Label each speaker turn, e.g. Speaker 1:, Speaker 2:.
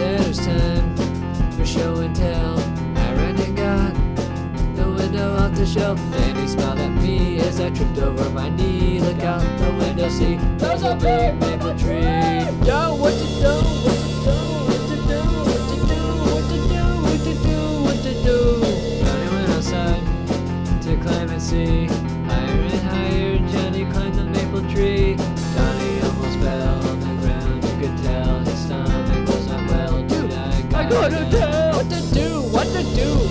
Speaker 1: said it was time for show and tell. I ran and got the window off the shelf, and he smiled at me as I tripped over my knee. Look out the window, see, there's a big maple tree. Yo, what to do? What to do? What to do? What to do? What to do? What to do? What to do? Johnny went outside to climb and see. Higher and higher, Johnny climbed the maple tree. Johnny almost fell on the ground. You could tell his stomach was not well. Dude, I gotta tell what to do. What to do?